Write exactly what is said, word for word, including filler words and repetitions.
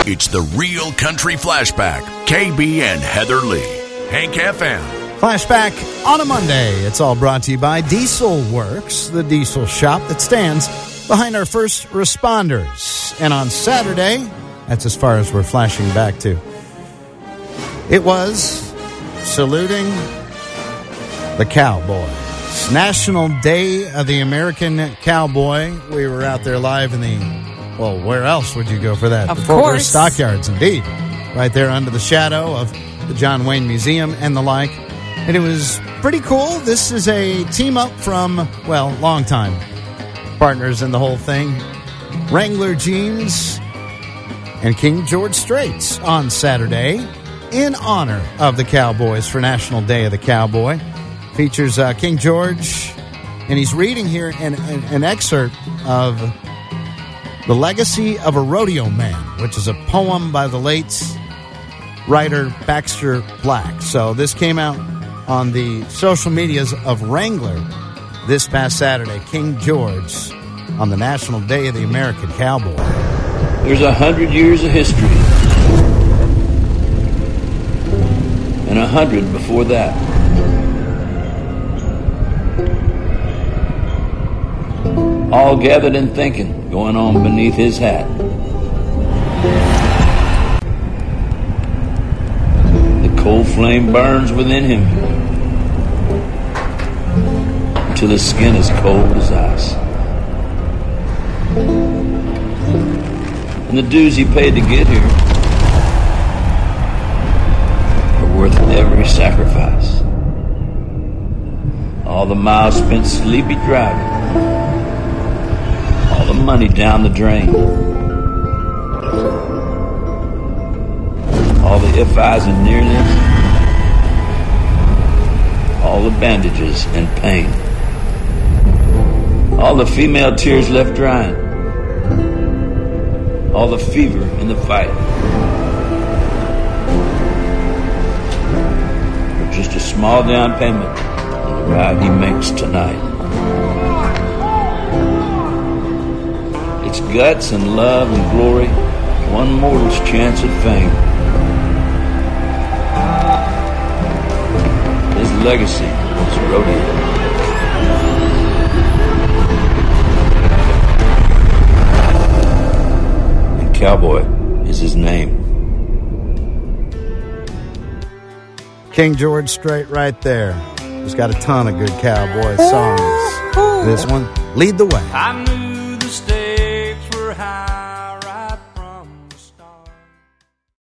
It's the Real Country Flashback. K B and Heather Lee. Hank F M. Flashback on a Monday. It's all brought to you by Diesel Works, the diesel shop that stands behind our first responders. And on Saturday, that's as far as we're flashing back to, it was saluting the Cowboys. National Day of the American Cowboy. We were out there live in the, well, where else would you go for that? Of the Fort Worth course. Stockyards, indeed. Right there under the shadow of the John Wayne Museum and the like. And it was pretty cool. This is a team up from, well, long time partners in the whole thing. Wrangler Jeans and King George Straits on Saturday in honor of the Cowboys for National Day of the Cowboy. Features uh, King George, and he's reading here an, an, an excerpt of The Legacy of a Rodeo Man, which is a poem by the late writer Baxter Black. So this came out on the social medias of Wrangler this past Saturday. King George on the National Day of the American Cowboy. There's a hundred years of history, and a hundred before that. All gathered and thinking, going on beneath his hat. The cold flame burns within him until his skin is cold as ice. And the dues he paid to get here are worth every sacrifice. All the miles spent sleepy driving, all the money down the drain, all the if-I's and nearness, all the bandages and pain, all the female tears left drying, all the fever in the fight, for just a small down payment on the ride he makes tonight. It's guts and love and glory, one mortal's chance at fame. His legacy is rodeo. And Cowboy is his name. King George Strait right there. He's got a ton of good cowboy songs. This one, Lead the Way. I knew the state